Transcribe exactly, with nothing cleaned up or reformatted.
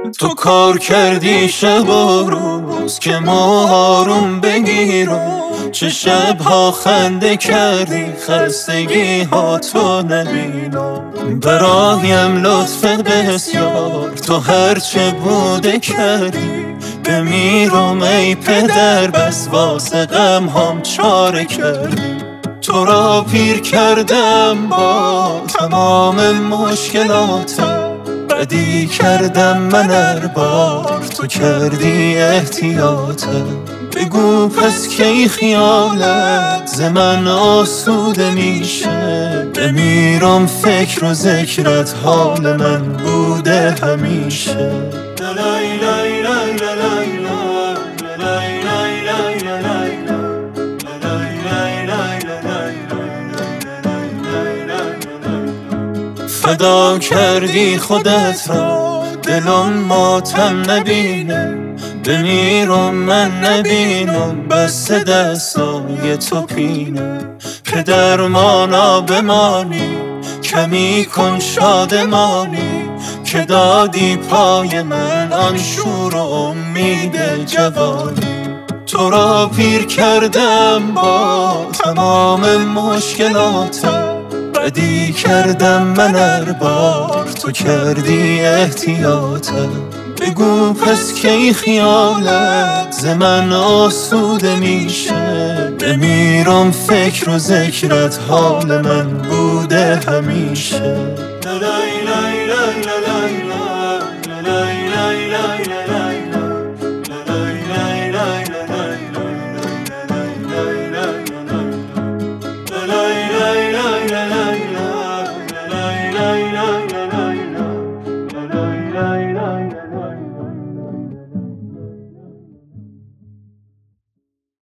تو کار کردی شب و روز که ما آروم بگیرم، چه شبها خنده کردی خستگی ها تو نبینم. برایم لطف بسیار تو هرچه بوده کردی، بمیرم ای پدر بس واسه غم هم چاره کردی. تو را پیر کردم با تمام مشکلاتم، بدی کردم من هر بار تو کردی احتیاطم. بگو پس کی خیالت ز من آسوده میشه، بمیرم فکر و ذکرت حال من بوده همیشه. لای لای لای لای فدا کردی خودت را دلم ماتم نبینه، بمیرم من نبینم بس دستای تو پینه. پدر مانا بمانی کمی کن شادمانی، که دادی پای من آن شور و امید جوانی. تو را پیر کردم با تمام مشکلاتم، بدی کردم من هر بار تو کردی احتیاطم. بگو پس کی خیالت ز من آسوده میشه، بمیرم فکر و ذکرت حال من بوده همیشه.